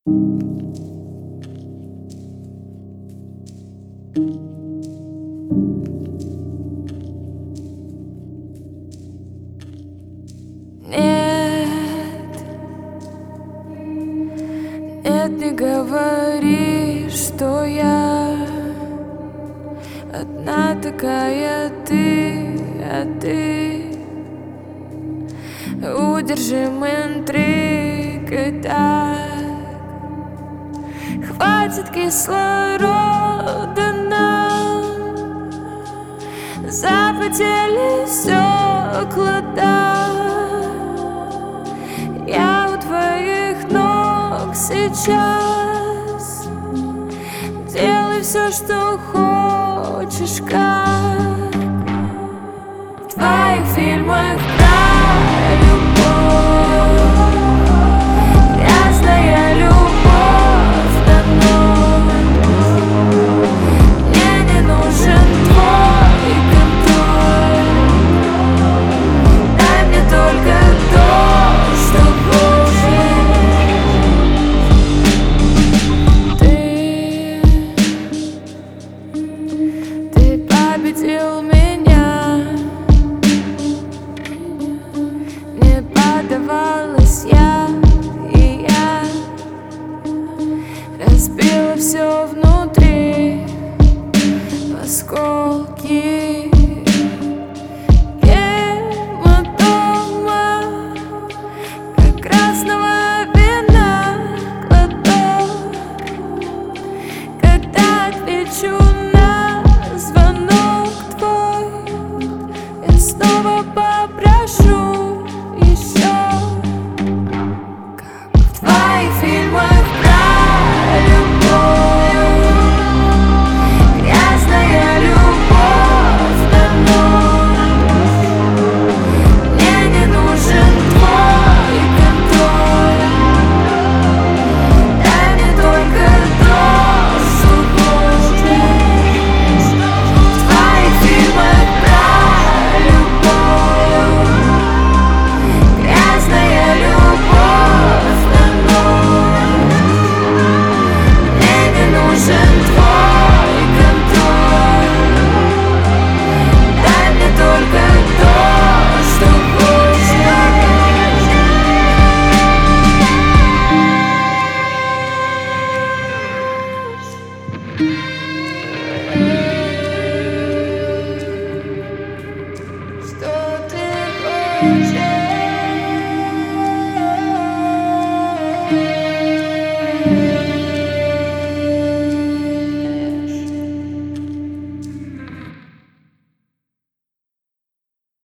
Нет, не говори, что я одна такая ты, а ты удержим интригой так. Хватит кислорода нам, запотели стекла, да. Я у твоих ног сейчас. Делай все, что хочешь, как в твоих фильмах.